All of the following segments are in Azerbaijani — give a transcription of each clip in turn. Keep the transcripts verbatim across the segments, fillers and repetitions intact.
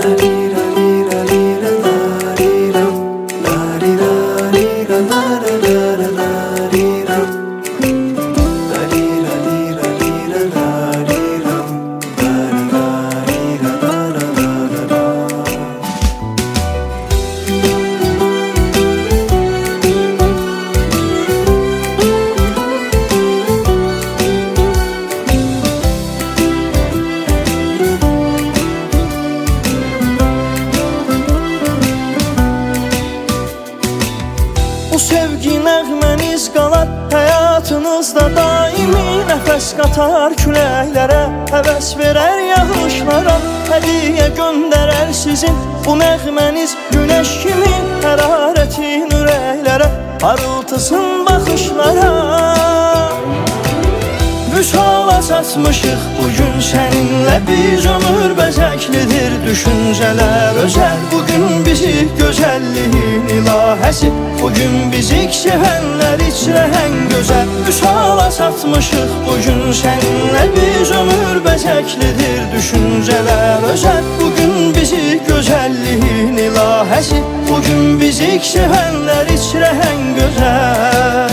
Sevgi nəğməniz qalar həyatınızda daimi, nəfəs qatar küləklərə, həvəs verər yağışlara, hədiyyə göndərər sizin bu nəğməniz günəş kimi, hərarətin ürəklərə, parıltısın baxışlara. Vüsala çatmışıq bugün səninlə, biz ömür bəzəklidir düşüncələr özəl. Bugün bizi gözəlliyin ilahəsi, bugün bizi sevənlər içrəhən gözəl. Vüsala çatmışıq bugün səninlə, biz ömür bəzəklidir düşüncələr özəl. Bugün bizi gözəlliyin ilahəsi, bugün bizi sevənlər içrəhən gözəl.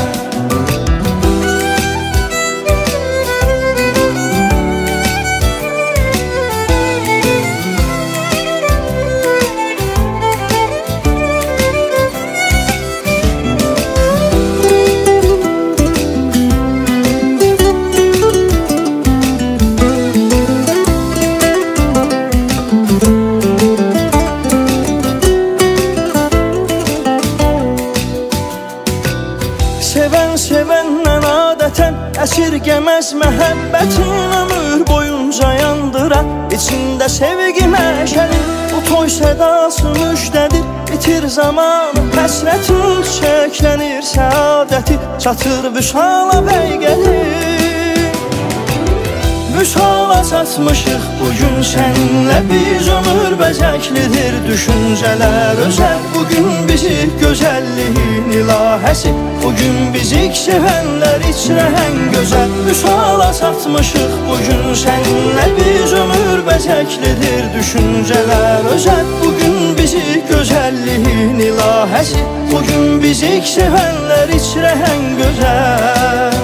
Sevən sevəndən adətən əsirgəməz məhəbbətin, ömür boyunca yandıran içində sevgi məşəli. Bu toy sədası müjdədir, bitir zamanı həsrətin, çiçəklənir səadəti, çatır vüsala bəy gəlir. Vüsala çatmışıq bugün səninlə, biz ömür bəzəklidir düşüncələr özəl. Bugün bizi gözəlliyin ilahəsi, bugün bizi sevənlər içrəhən gözəl. Vüsala çatmışıq bugün səninlə, biz ömür bəzəklidir düşüncələr özəl. Bugün bizi gözəlliyin ilahəsi, bugün bizi sevənlər içrəhən gözəl.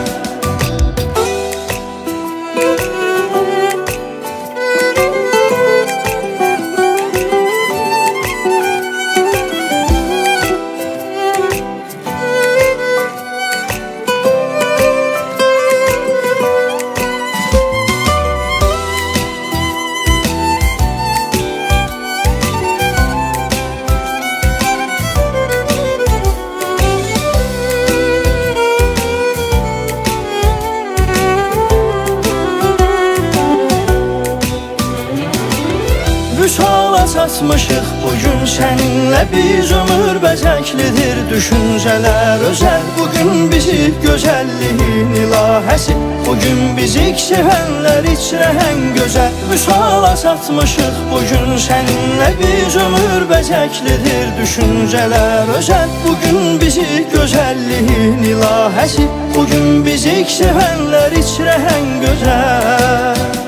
Vüsala çatmışıq bugün səninlə, biz ömür bəzəklidir düşüncələr özəl. Bugün bizi gözəlliyin ilahəsi, bugün bizi sevənlər içrəhən gözəl. Vüsala çatmışıq bugün səninlə, biz ömür bəzəklidir düşüncələr özəl. Bugün bizi gözəlliyin ilahəsi, bugün bizi sevənlər içrəhən gözəl.